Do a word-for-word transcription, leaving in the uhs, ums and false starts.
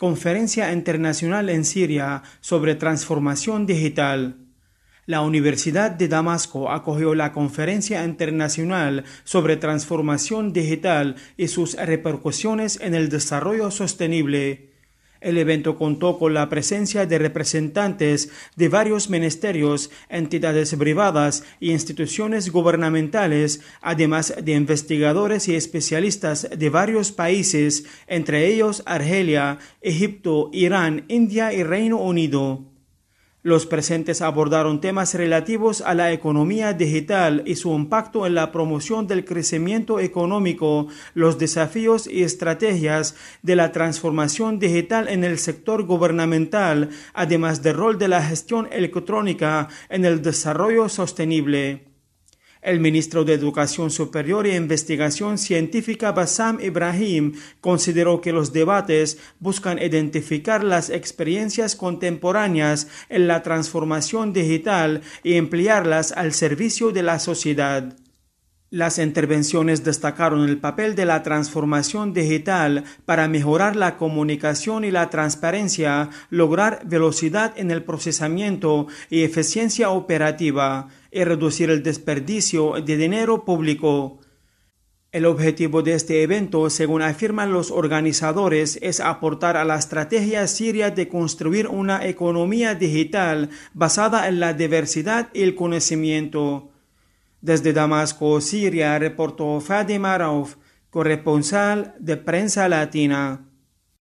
Conferencia Internacional en Siria sobre Transformación Digital. La Universidad de Damasco acogió la Conferencia Internacional sobre Transformación Digital y sus repercusiones en el desarrollo sostenible. El evento contó con la presencia de representantes de varios ministerios, entidades privadas y instituciones gubernamentales, además de investigadores y especialistas de varios países, entre ellos Argelia, Egipto, Irán, India y Reino Unido. Los presentes abordaron temas relativos a la economía digital y su impacto en la promoción del crecimiento económico, los desafíos y estrategias de la transformación digital en el sector gubernamental, además del rol de la gestión electrónica en el desarrollo sostenible. El ministro de Educación Superior e Investigación Científica Bassam Ibrahim consideró que los debates buscan identificar las experiencias contemporáneas en la transformación digital y emplearlas al servicio de la sociedad. Las intervenciones destacaron el papel de la transformación digital para mejorar la comunicación y la transparencia, lograr velocidad en el procesamiento y eficiencia operativa, y reducir el desperdicio de dinero público. El objetivo de este evento, según afirman los organizadores, es aportar a la estrategia siria de construir una economía digital basada en la diversidad y el conocimiento. Desde Damasco, Siria, reportó Fadima Rauf, corresponsal de Prensa Latina.